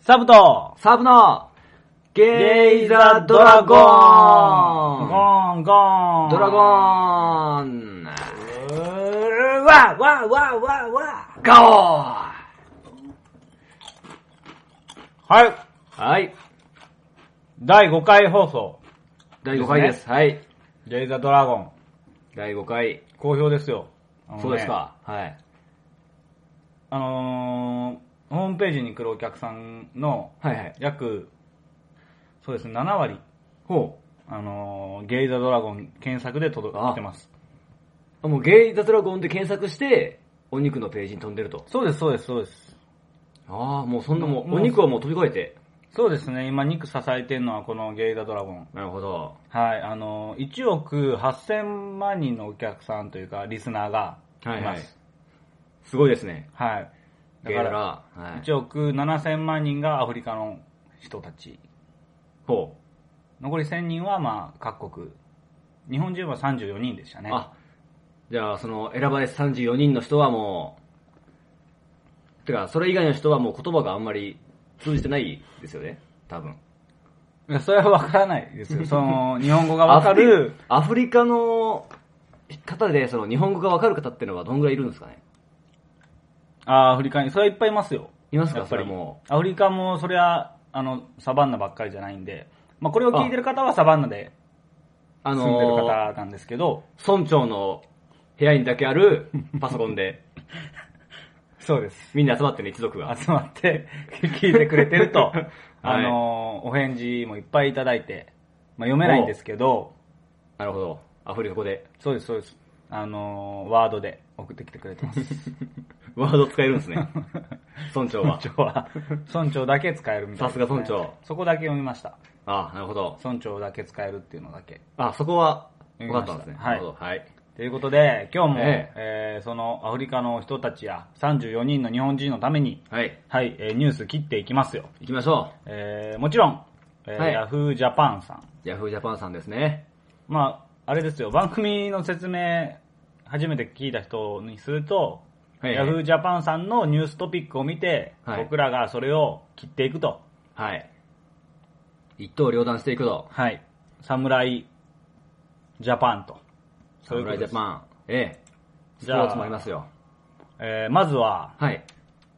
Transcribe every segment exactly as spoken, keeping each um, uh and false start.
サブとサブのゲイザドラゴンゴンゴンドラゴンうーわわわわわガオはいはいだいごかい放送だいごかいです、ね、はいゲイザドラゴンだいごかい好評ですよ、 ね、そうですかはいあのーホームページに来るお客さんの約、はいはい、そうですね、ななわり、 ほう、あのー、ゲイザドラゴン検索で届いてます。 あ、もうゲイザドラゴンで検索して、お肉のページに飛んでると。 そうです、そうです、そうです。 ああ、もうそんなもう、お肉はもう飛び越えて。 そうですね、今肉支えてるのはこのゲイザドラゴン。 なるほど。 はい、あのー、いちおくはっせんまんにんのお客さんというか、リスナーがいます。はいはい、 すごいですね。 はい。だから、はい、いちおくななせんまんにんがアフリカの人たち。 ほう。残りせんにんはまあ各国。日本人はさんじゅうよにんでしたね。 あ、じゃあその選ばれさんじゅうよにんの人はもう、てかそれ以外の人はもう言葉があんまり通じてないですよね、多分。 いや、それはわからないですよ。その、日本語がわかるアフリカの方でその日本語がわかる方っていうのはどんぐらいいるんですかね。 あ、アフリカに、それはいっぱいいますよ。 いますか、やっぱりもう。アフリカも、それは、あの、サバンナばっかりじゃないんで、まあ、これを聞いてる方はサバンナで住んでる方なんですけど、 あのー、村長の部屋にだけあるパソコンで、 そうです。 みんな集まってね、一族が。 集まって聞いてくれてると、はい、あのー、お返事もいっぱいいただいて、まあ、読めないんですけど、 なるほど。アフリカ語で。 そうです、そうです。あのー、ワードで送ってきてくれてます。 ワード使えるんですね。村長は。 村長は。村長だけ使えるみたいな、ね。 さすが村長。 そこだけ読みました。 ああ、なるほど。 村長だけ使えるっていうのだけ。 あ、そこは分かったんですね。 はい。 なるほど。はい。 ということで、今日も、 ええー、そのアフリカの人たちやさんじゅうよにんの日本人のために、 はい。 はい、えー、ニュース切っていきますよ。 行きましょう。えー、もちろん、えーはい、ヤフージャパンさん。 ヤフージャパンさんですね。 まあ、あれですよ、番組の説明、初めて聞いた人にすると、はいはい、ヤフージャパンさんのニューストピックを見て、はい、僕らがそれを切っていくと。 はい。一刀両断していくと。 はい。サムライジャパンと。 サムライジャパン。ええ。スポーツもありますよ。 えー、まずは、 はい。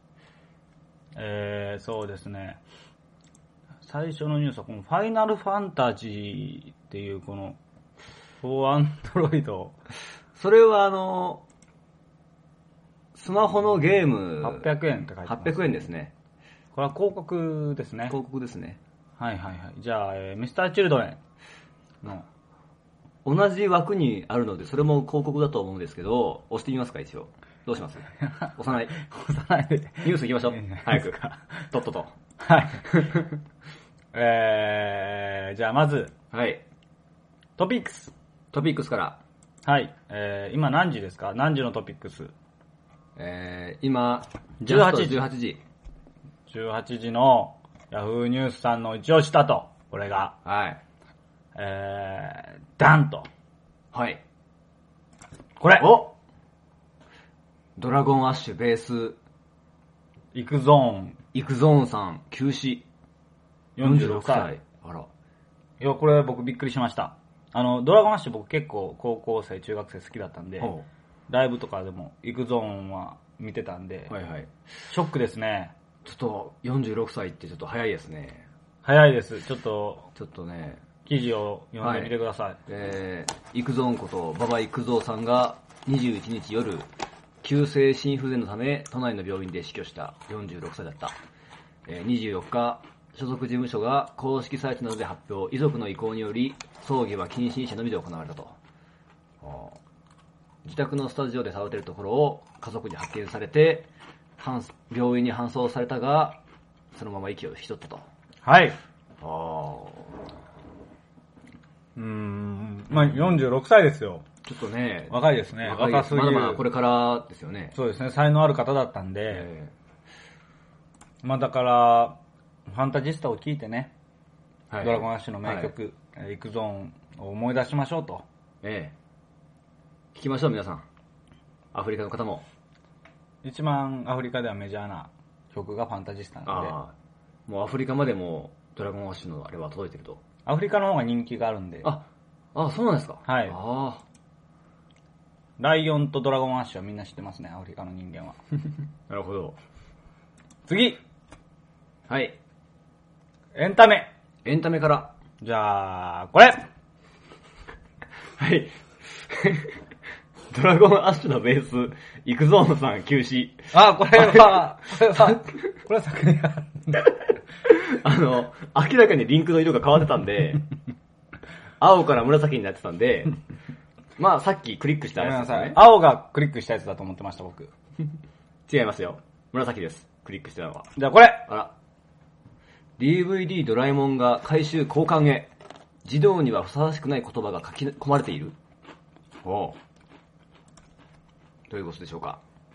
えー、そうですね。最初のニュースはこのファイナルファンタジーっていうこの、フォーアンドロイド。 それはあの、スマホのゲーム。 はっぴゃくえんって書いてます。 はっぴゃくえんですね。 これは広告ですね。 広告ですね。 はいはいはい。じゃあ、えー、ミスターチルドレンの。 同じ枠にあるので、それも広告だと思うんですけど、押してみますか、一応。どうします押さない。 押さないで。 ニュース行きましょう。早く。とっとと。 はい。えー、じゃあまず。 はい。 トピックス。 トピックスから。 はい。えー、今何時ですか？何時のトピックス？ えー、今、 じゅうはちじ。 じゅうはちじ。 じゅうはちじのヤフーニュースさんの一押しだと。これが。 はい。 えー、ダンと。 はい。 これおドラゴンアッシュベース。 イクゾーン。 イクゾーンさん、休止。よんじゅうろくさい。あら。 いや、これ僕びっくりしました。あの、ドラゴンアッシュ僕結構高校生、中学生好きだったんで、ライブとかでもイクゾーンは見てたんで、 はいはい。 ショックですね。 ちょっとよんじゅうろくさいってちょっと早いですね。 早いです。ちょっと、 ちょっとね、 記事を読んでみてください。はい、 えー、イクゾーンこと馬場育三さんがにじゅういちにち夜、急性心不全のため都内の病院で死去したよんじゅうろくさいだった。えー、にじゅうよっか、所属事務所が公式サイトなどで発表、遺族の意向により葬儀は近親者のみで行われたと。自宅のスタジオで倒れているところを家族に発見されて病院に搬送されたがそのまま息を引き取ったと。 はい。 あーうーん、まあよんじゅうろくさいですよ。 ちょっとね、 若いですね。 若い若すぎる。 まだまだこれからですよね。 そうですね。才能ある方だったんで、えー、まあだからファンタジスタを聞いてね、はい、ドラゴンアッシュの名曲、はい、イクゾーンを思い出しましょうと。 ええ。聞きましょう皆さん。アフリカの方も。 一番アフリカではメジャーな曲がファンタジスタなんで。 もうアフリカまでもドラゴンアッシュのあれは届いてると。 アフリカの方が人気があるんで。 あ、あ、そうなんですか。 はい。 あライオンとドラゴンアッシュはみんな知ってますね、アフリカの人間は。 なるほど。 次。 はい。 エンタメ。 エンタメから。 じゃあ、これはい。ドラゴンアッシュのベース、イクゾーンさん休止。 あ、これは、これは、これは昨年あの、明らかにリンクの色が変わってたんで、青から紫になってたんで、まあさっきクリックしたやつですよね。 青がクリックしたやつだと思ってました、僕。 違いますよ。紫です。クリックしたのは。 じゃあこれあら。ディーブイディー ドラえもんが回収交換へ。児童にはふさわしくない言葉が書き込まれている。おう。どういうことでしょうか。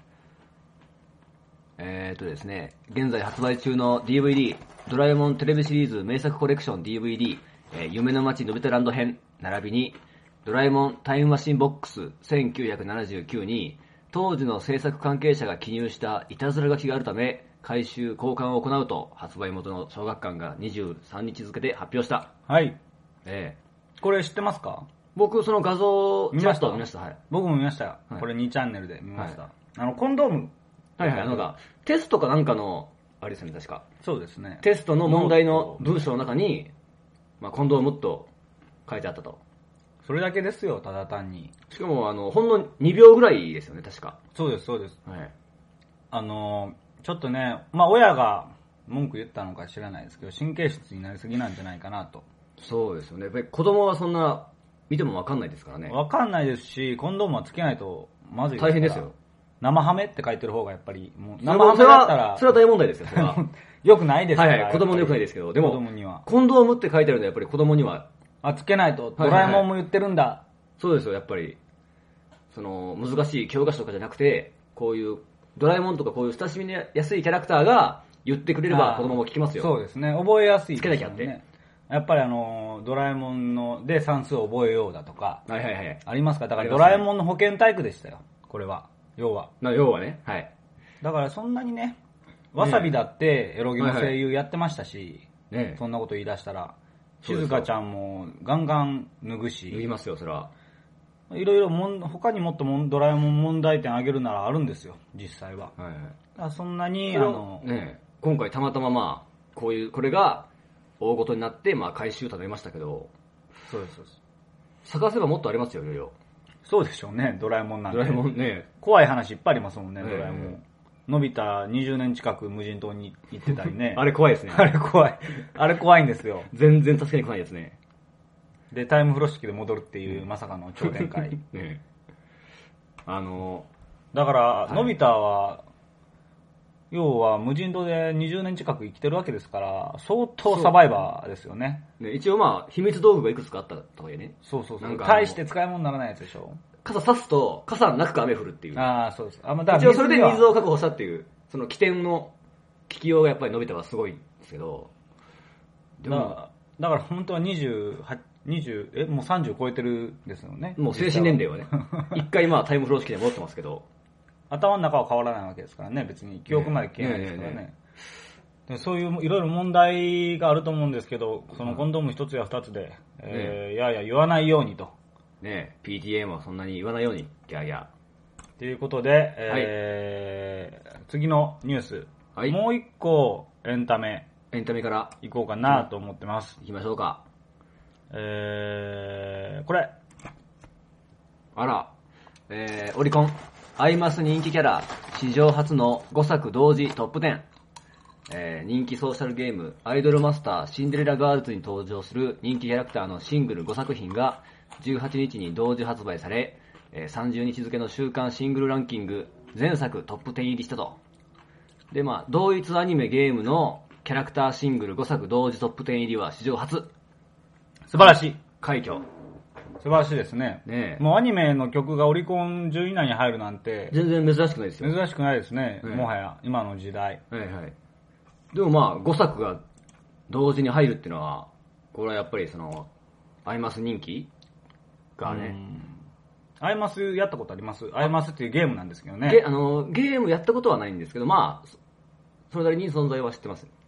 えーとですね、現在発売中の ディーブイディー ドラえもんテレビシリーズ名作コレクション ディーブイディー、えー、夢の街のび太ランド編並びにドラえもんタイムマシンボックスせんきゅうひゃくななじゅうきゅうに当時の制作関係者が記入したいたずら書きがあるため回収交換を行うと発売元の小学館がにじゅうさんにち付けで発表した。 はい。 えー、これ知ってますか？ 僕その画像見ました見ました。はい。 僕も見ましたよ。はい、これにチャンネルで見ました。はい、あのコンドーム。 はいはい。なんかテストかなんかのあれですよね確か。 そうですね。 テストの問題の文章の中にまあコンドームと書いてあったと。 それだけですよ、ただ単に。 しかもあのほんのにびょうぐらいですよね確か。 そうですそうです。 はい。 あのちょっとね、まあ親が文句言ったのか知らないですけど神経質になりすぎなんじゃないかなと。 そうですよね。やっぱり子供はそんな見ても分かんないですからね。 分かんないですし、コンドームはつけないとまずいですから。 大変ですよ。 生ハメって書いてる方がやっぱりもう生ハメだったらそれは大問題ですよ。それはよくないですから。 はいはい。子供によくないですけど、でも子供にはコンドームって書いてあるのはやっぱり子供にはあつけないと。ドラえもんも言ってるんだ。はいはいはい、 そうですよ。やっぱりその難しい教科書とかじゃなくて、こういうドラえもんとかこういう親しみやすいキャラクターが言ってくれれば子供も聞きますよ。 そうですね。覚えやすい、ね。 つけなきゃって。 やっぱりあのドラえもんので算数を覚えようだとか、 はいはいはい、 ありますか。だからドラえもんの保健体育でしたよ。これは要は。 な要はね。はい。 だからそんなにね、わさびだってエロゲの声優やってましたし、 ねはいはい、 そんなこと言い出したら、静香ちゃんもガンガン脱ぐし。 脱ぎますよそれは。 いろいろもん他にもっともドラえもん問題点あげるならあるんですよ実際は。はいはい、だからそんなにあの、 ね、今回たまたままあこういうこれが大ごとになって、まあ、回収となりましたけど、 そうですそうです。 探せばもっとありますよいろいろ。 そうでしょうね、ドラえもんなんて。 ドラえもんね、 怖い話いっぱいありますもんね、 えー、 ドラえもん。のび太にじゅうねん近く無人島に行ってたりね。 あれ怖いですね。 あれ怖い。あれ怖いんですよ。 全然助けに来ないですね。 でタイム風呂敷で戻るっていう、うん、まさかの超展開。 ね、あのだから、はい、のび太は要は無人島でにじゅうねん近く生きてるわけですから相当サバイバーですよね。 ね一応まあ秘密道具がいくつかあったとはいえね。 そうそうそう。大して使い物にならないやつでしょ。 傘差すと傘なく雨降るっていう。 ああそうです。あ、まあ、 だから一応それで水を確保したっていうその起点の聞きようがやっぱりのび太はすごいんですけど。 でもだだから本当はにじゅうはち、にじゅうえもうさんじゅう超えてるんですよね。 もう精神年齢はね。一回まあタイムフロー式で戻ってますけど。 頭の中は変わらないわけですからね。別に記憶まで消えないですからね。ねねねでそういういろいろ問題があると思うんですけど、そのコンドーム一つや二つで、ねえー、やや言わないようにと。 ね ピーティーエー もそんなに言わないように、ギャーギャー。 ということで、えーはい、次のニュース、はい、もう一個エンタメ。 エンタメから行こうかなと思ってます。 行きましょうか。 えー、これ。 あら、えー、オリコン。アイマス人気キャラ、史上初のごさく同時トップじゅう。えー、人気ソーシャルゲーム、アイドルマスターシンデレラガールズに登場する人気キャラクターのシングルごさく品がじゅうはちにちに同時発売され、えー、さんじゅうにち付の週間シングルランキング、全作トップじゅう入りしたと。で、まあ、同一アニメゲームのキャラクターシングルごさく同時トップじゅう入りは史上初。 素晴らしい。 快挙。 素晴らしいですね。ねえもうアニメの曲がオリコンじゅうい以内に入るなんて全然珍しくないですよ。 珍しくないですね。ねもはや今の時代。 はいはい。でもまあごさくが同時に入るっていうのはこれはやっぱりそのアイマス人気がね。 アイマスやったことあります？アイマスっていうゲームなんですけどね。 ゲあのゲームやったことはないんですけどまあそれなりに存在は知ってます。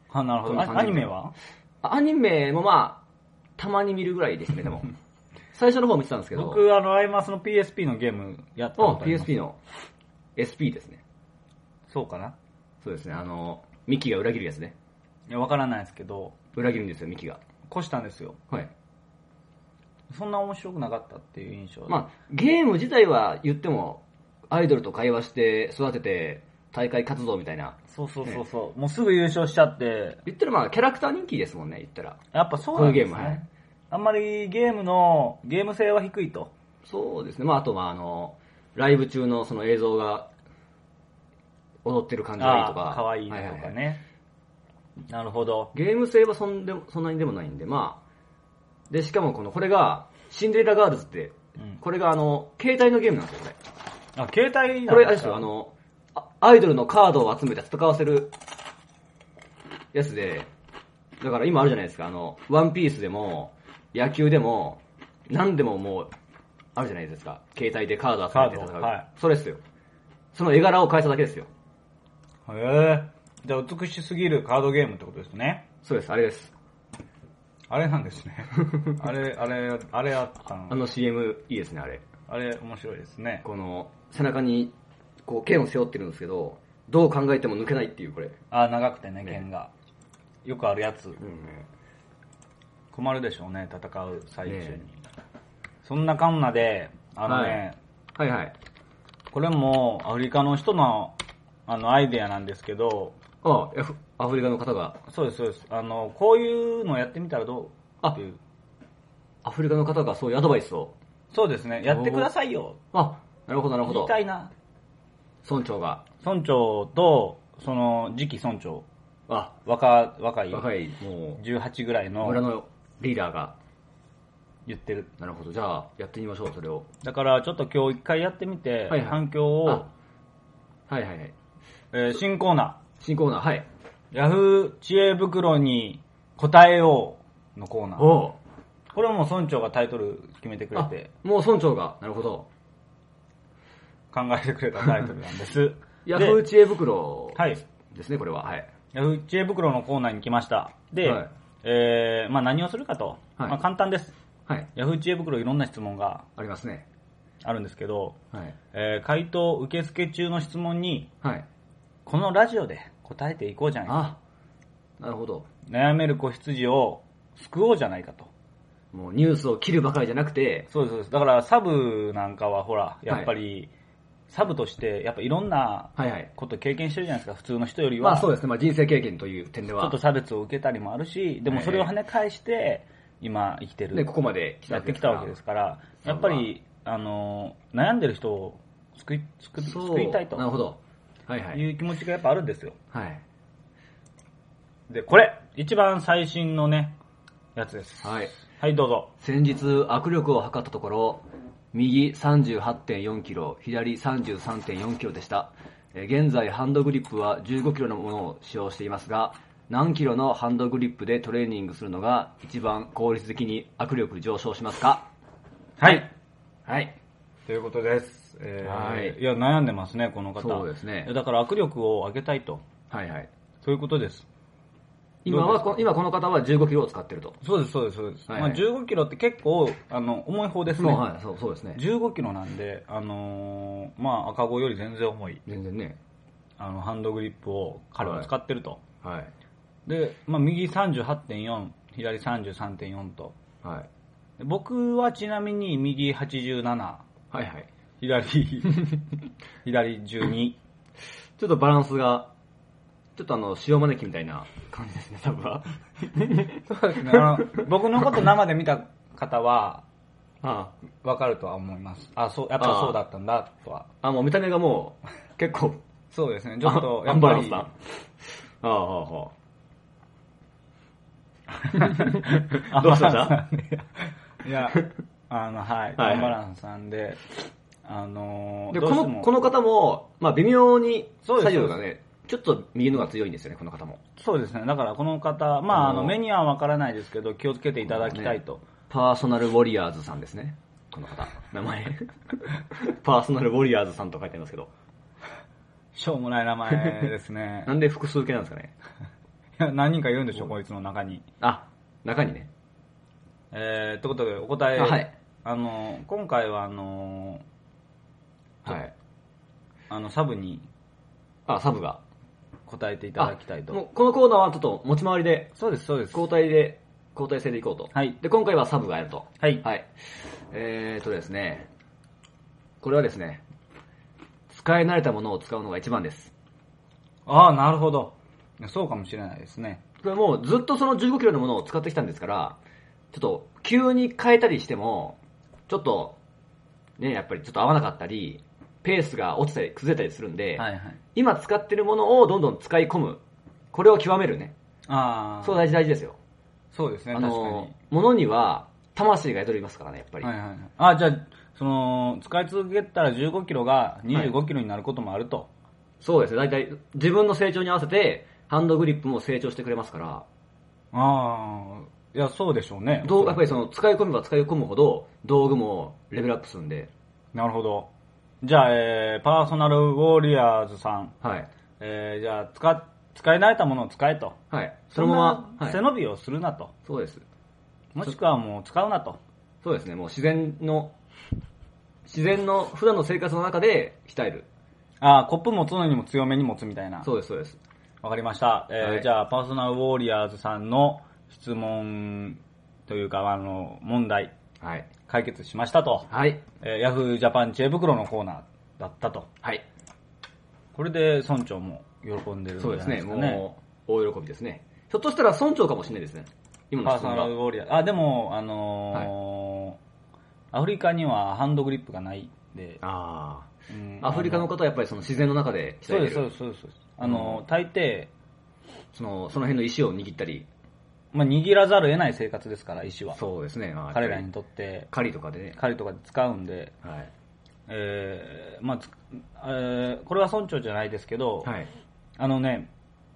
あ、なるほど。アニメはアニメもまあ、たまに見るぐらいですね、でも。最初の方見てたんですけど。 僕、あの、アイマスの ピーエスピー のゲームやったことあります。 ピーエスピー の エスピー ですね。 そうかな。 そうですね、あの、ミキが裏切るやつね。 いや、わからないですけど。 裏切るんですよ、ミキが。 越したんですよ。 はい。 そんな面白くなかったっていう印象。 まあ、ゲーム自体は言っても、アイドルと会話して育てて、大会活動みたいな。 そうそうそうそう、ね。もうすぐ優勝しちゃって。 言ったらまあ、キャラクター人気ですもんね、言ったら。 やっぱそうなんですね。 こういうゲーム、はい。 あんまりゲームの、ゲーム性は低いと。 そうですね。まあ、あとはあの、ライブ中のその映像が、踊ってる感じがいいとか。 かわいいとかね、はいはいはい。なるほど。 ゲーム性はそんでそんなにでもないんで、まあ。で、しかもこの、これが、シンデレラガールズって、うん、これがあの、携帯のゲームなんですよ、これ。あ、携帯なんですか？ これあれですよ、あの、アイドルのカードを集めて戦わせるやつで、だから今あるじゃないですか、あの、ワンピースでも、野球でも、何でももう、あるじゃないですか。携帯でカード集めて戦う。はい。それですよ。その絵柄を変えただけですよ。 へえ。じゃあ美しすぎるカードゲームってことですね。 そうです、あれです。 あれなんですね。あれ、あれ、あれあったの。 あの シーエム いいですね、あれ。 あれ面白いですね。 この、背中に、こう、剣を背負ってるんですけど、どう考えても抜けないっていう、これ。 あ、長くてね、剣が。よくあるやつ。うんね、困るでしょうね、戦う最中に。ね、そんなかんなで、あのね、 はい、はいはい。 これもアフリカの人のあのアイデアなんですけど、 ああ、アフリカの方が。 そうです、そうです。あの、こういうのやってみたらどうっていう。 アフリカの方がそういうアドバイスを。 そうですね、やってくださいよ。 あ、なるほど、なるほど。 言いたいな。 村長が。 村長と、その次期村長。 あ、 若、若い。 若い、もう。じゅうはちぐらいの。 村のリーダーが。 言ってる。 なるほど。じゃあ、やってみましょう、それを。 だから、ちょっと今日一回やってみて、はいはい、反響を。 はいはいはい。 えー、新コーナー。 新コーナー、はい。 ヤフー知恵袋に答えようのコーナー。 おこれはもう村長がタイトル決めてくれて。 もう村長が、なるほど。 考えてくれたタイトルなんです。 ヤフー知恵袋ですね、はい、これは。はい。 ヤフー知恵袋のコーナーに来ました。で、はい、えー、まあ何をするかと。はい、まあ簡単です。はい。ヤフー知恵袋いろんな質問がありますね。 あるんですけど、はい、えー、回答受付中の質問に、はい、このラジオで答えていこうじゃないか。 あ、なるほど。 悩める子羊を救おうじゃないかと。 もうニュースを切るばかりじゃなくて。 そうです、そうです。だからサブなんかはほら、やっぱり、はい、サブとして、やっぱいろんなこと経験してるじゃないですか、普通の人よりは。 まあそうですね、まあ人生経験という点では。 ちょっと差別を受けたりもあるし、でもそれを跳ね返して、今生きてる。 で、ここまでやってきたわけですから、やっぱり、あの、悩んでる人を救い、救救いたいと。 なるほど。はいはい。 いう気持ちがやっぱあるんですよ。 はい。 で、これ、一番最新のね、やつです。 はい。 はい、どうぞ。 先日、握力を測ったところ、右 さんじゅうはちてんよんキロ、左 さんじゅうさんてんよんキロでした。現在、ハンドグリップはじゅうごキロのものを使用していますが、何キロのハンドグリップでトレーニングするのが一番効率的に握力上昇しますか？ はい。 はい。 ということです。えー、はい。いや、悩んでますね、この方。 そうですね。 だから握力を上げたいと。 はいはい。 そういうことです。 今はこ、今この方はじゅうごキロを使ってると。 そうです、そうです、そうです。はいはい、まあじゅうごキロって結構、あの、重い方ですね。 はい、そう、そうですね。 じゅうごキロなんで、あのー、まあ赤子より全然重い。 全然ね。 あの、ハンドグリップを彼は使ってると。 はい。はい、 で、まあ右 さんじゅうはちてんよん、左 さんじゅうさんてんよん と。はい。僕はちなみに右はちじゅうなな。 はいはい。 左、左じゅうに。 ちょっとバランスが、ちょっとあの、塩招きみたいな感じですね、多分は。 そうですね。あの、僕のこと生で見た方は、ああ、わかるとは思います。あ、そう、やっぱそうだったんだ、とは。 あ、もう見た目がもう、結構。 そうですね、ちょっと、 やっぱり。アンバランスだ。ああ、ああ、どうしたしたいや、あの、はい、アンバランスさんで、あのー、 でこの、この方も、まあ微妙に左右がね、ちょっと右のが強いんですよね、この方も。 そうですね。だからこの方、まあ、あの、目にはわからないですけど、気をつけていただきたいと。ね、 パーソナルウォリアーズさんですね。この方。名前。パーソナルウォリアーズさんと書いてありますけど。 しょうもない名前ですね。 なんで複数形なんですかね。 や、何人かいるんでしょ、こいつの中に。 あ、中にね。 えー、ということで、お答え、 あ、はい。 あの、今回は、あの、 はい。 あの、サブにあ、サブが。 答えていただきたいと。 もうこのコーナーはちょっと持ち回りで、 そうです、そうです。 交代で、交代制でいこうと。 はい。 で、今回はサブがやると。 はい。 はい。えーとですね、これはですね、使い慣れたものを使うのが一番です。 ああ、なるほど。そうかもしれないですね。 これもうずっとそのじゅうごキロのものを使ってきたんですから、ちょっと急に変えたりしても、ちょっと、ね、やっぱりちょっと合わなかったり、ペースが落ちたり崩れたりするんで、 はいはい。 今使ってるものをどんどん使い込む。これを極めるね。 ああ。 そう大事大事ですよ。 そうですね、 あ確かに。 の、ものには魂が宿りますからね、やっぱり。 はいはい。あ、じゃあ、その、使い続けたらじゅうごキロがにじゅうごキロになることもあると。はい、 そうですね、大体自分の成長に合わせて、ハンドグリップも成長してくれますから。ああ、いや、そうでしょうね。 どうやっぱりその、使い込めば使い込むほど、道具もレベルアップするんで。 なるほど。じゃあ、えー、パーソナルウォリアーズさん。 はい。 えー、じゃあ、使、使い慣れたものを使えと。 はい。 そのまま、背伸びをするなと。 そうです。 もしくはもう使うなと。 そうですね、もう自然の、自然の普段の生活の中で鍛える。 ああ、コップ持つのにも強めに持つみたいな。 そうです、そうです。 わかりました。えーはい、じゃあ、パーソナルウォーリアーズさんの質問というか、あの、問題。 はい。 解決しましたと。 はい。 えー、ヤフージャパン知恵袋のコーナーだったと。 はい。 これで村長も喜んでるんじゃないですかね。 そうですね、もう、大喜びですね。ひょっとしたら村長かもしれないですね。 今の質問が。パーソナルウォーリアー。あ、でも、あのーはい、アフリカにはハンドグリップがないで。 ああ。うん、アフリカの方はやっぱりその自然の中で鍛えてる。そうです、そうです、そうです。あの、うん、大抵、 その、その辺の石を握ったり。 まあ、握らざるを得ない生活ですから、石は。 そうですね。まあ、 彼らにとって。 狩りとかでね。 狩りとかで使うんで。はい。えー、まあ、えー、これは村長じゃないですけど、はい。あのね、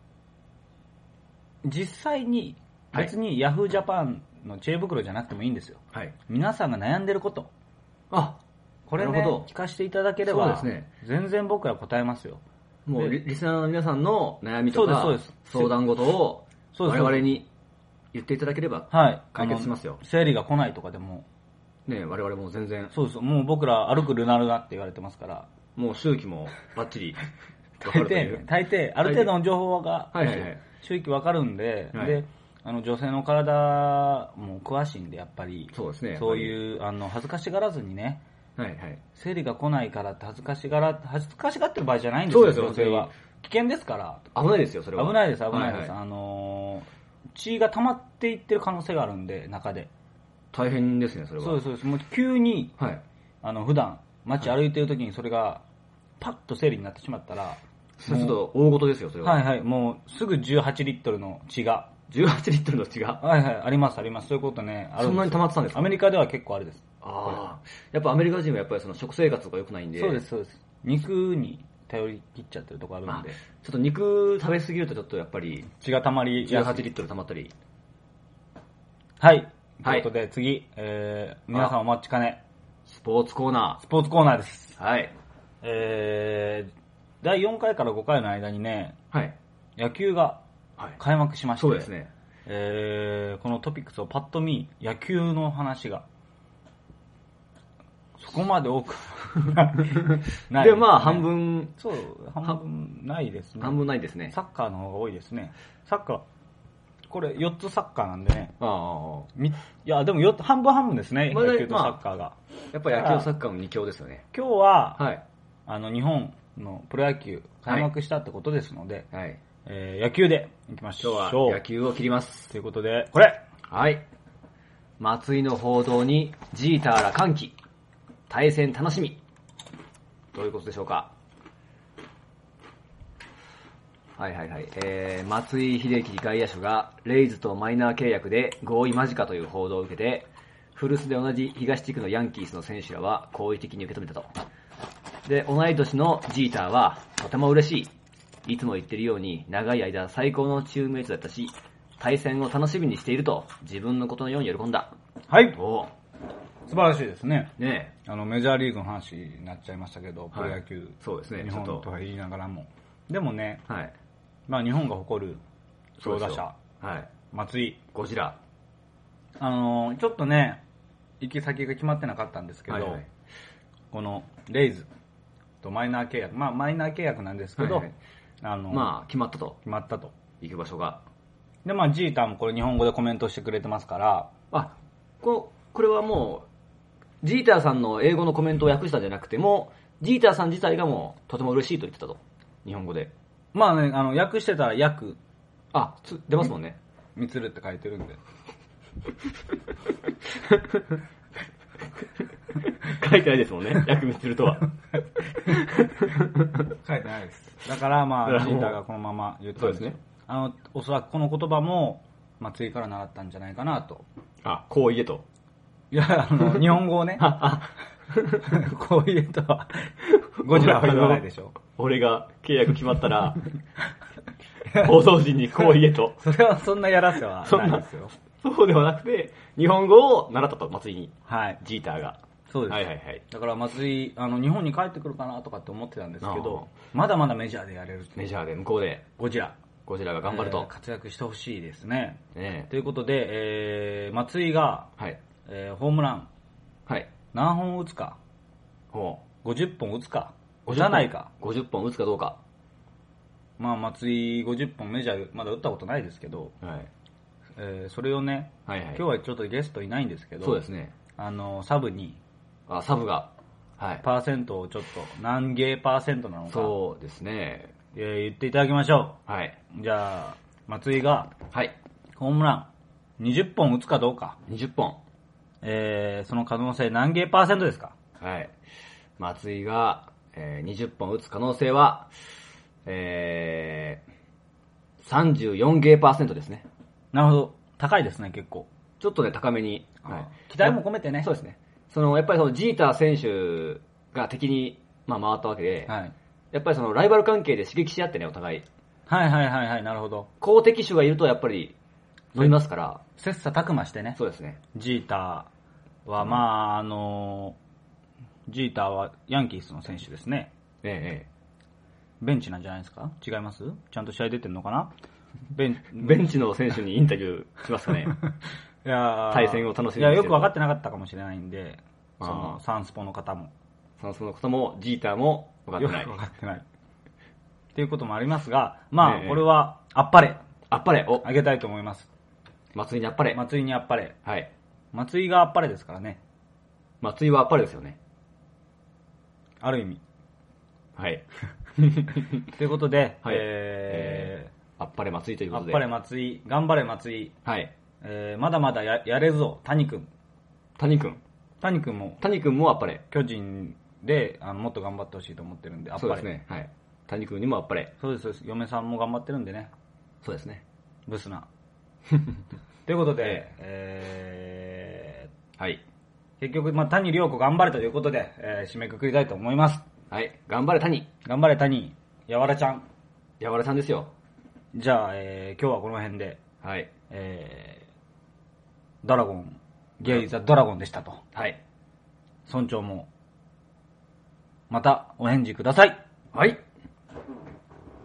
実際に、別にヤフージャパンの知恵袋じゃなくてもいいんですよ。はい。皆さんが悩んでること。 あ、 これね、聞かせていただければ、そうですね。全然僕ら答えますよ。 もうリ、リスナーの皆さんの悩みとか、そうです、そうです。相談事を、我々に言っていただければ、はい。解決しますよ。 生理が来ないとかでも。 ね、我々も全然。 そうです。もう僕ら歩くルナルナって言われてますから。 もう周期もバッチリ。 大抵、大抵、ある程度の情報が、はいはいはい、周期わかるんで、はい、で、あの女性の体も詳しいんで、やっぱり。そうですね。そういう、あの、恥ずかしがらずにね、はいはい。生理が来ないからって恥ずかしがら、恥ずかしがってる場合じゃないんですよ、そうですよ、女性は。危険ですから。 危ないですよ、それは。 危ないです、危ないです。はいはい、あのー、血が溜まっていってる可能性があるんで、中で。 大変ですね、それは。 そうです、そうです。もう急に、はい、あの、普段、街歩いてる時にそれが、パッと生理になってしまったら、 ちょっと大事ですよ、それは。 はいはい、もうすぐじゅうはちリットルの血が。 じゅうはちリットルの血がはいはい、あります、あります。そういうことね、あるんです。 そんなに溜まってたんですか？ アメリカでは結構あれです。 ああ。やっぱアメリカ人はやっぱりその食生活とか良くないんで。 そうです、そうです。肉に頼り切っちゃってるとこあるんで。ちょっと肉食べ過ぎるとちょっとやっぱり血が溜まりじゅうはちリットル溜まったり。 はい。ということで次、えー、皆さんお待ちかね。 スポーツコーナー。 スポーツコーナーです。 はい。 えー、だいよんかいからごかいの間にね、はい。野球が開幕しまして、 そうですね。 えー、このトピックスをパッと見、野球の話が、そこまで多くないで、ね。で、まあ、半分。 そう、半分ないですね。 半分ないですね。 サッカーの方が多いですね。サッカー、これよっつサッカーなんでね。ああ。いや、でもよっつ、半分半分ですね、野球とサッカーが。まあ、 やっぱり野球サッカーの二強ですよね。 今日は、はい、あの、日本のプロ野球開幕したってことですので、はいはいえー、野球でいきましょう。 今日は野球を切ります。 ということで、これはい。松井の報道にジーターら歓喜。対戦楽しみ。どういうことでしょうか。はいはいはい。えー、松井秀喜外野手がレイズとマイナー契約で合意間近という報道を受けて、古巣で同じ東地区のヤンキースの選手らは好意的に受け止めたと。で、同い年のジーターはとても嬉しい。いつも言ってるように長い間最高のチームメイトだったし、対戦を楽しみにしていると自分のことのように喜んだ。 はい。お素晴らしいですね。ねあのメジャーリーグの話になっちゃいましたけど、プロ野球、はい、 そうですね。 日本とは言いながらも。でもね、はい、まあ日本が誇る強打者。 はい。 松井。 ゴジラ。 あのー、ちょっとね、行き先が決まってなかったんですけど、はいはい、このレイズとマイナー契約、まあマイナー契約なんですけど、はいはい、 あのー、まあ決まったと。 決まったと。 行く場所が。 で、まあジーターもこれ日本語でコメントしてくれてますから、 あ、ここれはもう、ジーターさんの英語のコメントを訳したんじゃなくても、ジーターさん自体がもうとても嬉しいと言ってたと。日本語で。 まあね、あの、訳してたら訳。 あ、つ出ますもんね。 みつるって書いてるんで。 書いてないですもんね。訳みつるとは。 書いてないです。だからまあ、ジーターがこのまま言ってたんですね。あの、おそらくこの言葉も、松井から習ったんじゃないかなと。 あ、こう言えと。 いや、あの、日本語をね。こう言えとは、ゴジラは言わないでしょ。 俺が契約決まったら、報道陣にこう言えと。 それはそんなやらせはないですよ。 そうではなくて、日本語を習ったと、松井に。 はい。 ジーターが。 そうです。 はいはいはい。 だから松井、あの、日本に帰ってくるかなとかって思ってたんですけど、まだまだメジャーでやれる。 メジャーで、向こうで。 ゴジラ。 ゴジラが頑張ると。えー、活躍してほしいですね。 ねということで、えー、松井が、 はい。 えー、ホームラン。 はい。 何本打つか。 ほう。ごじゅっぽん打つか。打たないか。 ごじゅっぽん打つかどうか。 まあ、松井ごじゅっぽんメジャーまだ打ったことないですけど、 はい。 えー、それをね、 はいはい、 今日はちょっとゲストいないんですけど、 そうですね。 あの、サブに、 あ、サブが、はい。 パーセントをちょっと、何ゲーパーセントなのか、 そうですね。 えー、言っていただきましょう。はい。 じゃあ、松井が、 はい。 ホームラン、にじゅっぽん打つかどうか。 にじゅっぽん。 えー、その可能性何ゲーパーセントですか？ はい。松井が、えー、にじゅっぽん打つ可能性は、えー、さんじゅうよんゲーパーセントですね。 なるほど。高いですね、結構。 ちょっとね、高めに。 はい、期待も込めてね。 そうですね。その、やっぱりそのジーター選手が敵に、まあ、回ったわけで、 はい、 やっぱりそのライバル関係で刺激し合ってね、お互い。 はいはいはいはい、なるほど。 好敵手がいるとやっぱり乗りますから。 切磋琢磨してね。 そうですね。 ジーターは、まあ、あの、ジーターはヤンキースの選手ですね。 ええ。 ベンチなんじゃないですか？違います？ちゃんと試合出てんのかな？ ベンベンチの選手にインタビューしますかね。 いや対戦を楽しみにしてる。 いや、よく分かってなかったかもしれないんで、そのサンスポの方も。 サンスポの方も、ジーターも分かってない。 よく分かってない。っていうこともありますが、まあ、ええ、これは、あっぱれ。 あっぱれをあげたいと思います。 松井にあっぱれ。 松井にあっぱれ。 はい。 松井があっぱれですからね。 松井はあっぱれですよね。 ある意味。 はい。 ということで、 はい、 えー、あっぱれ松井ということで。 あっぱれ松井、頑張れ松井。 はい。 えー、まだまだ や, やれるぞ、谷君。 谷君。 谷君も。 谷君もあっぱれ。 巨人であのもっと頑張ってほしいと思ってるんで、あっぱれ。 そうですね。はい。谷君にもあっぱれ。 そうです、そうです。嫁さんも頑張ってるんでね。 そうですね。 ブスな。ということで、えー、はい。 結局、まあ、谷亮子頑張れということで、えー、締めくくりたいと思います。 はい。頑張れ谷。 頑張れ谷。やわらちゃん。 やわらちゃんですよ。 じゃあ、えー、今日はこの辺で。 はい。 えー、ドラゴン、ゲイザドラゴンでしたと。 はい。 村長も、またお返事ください。 はい。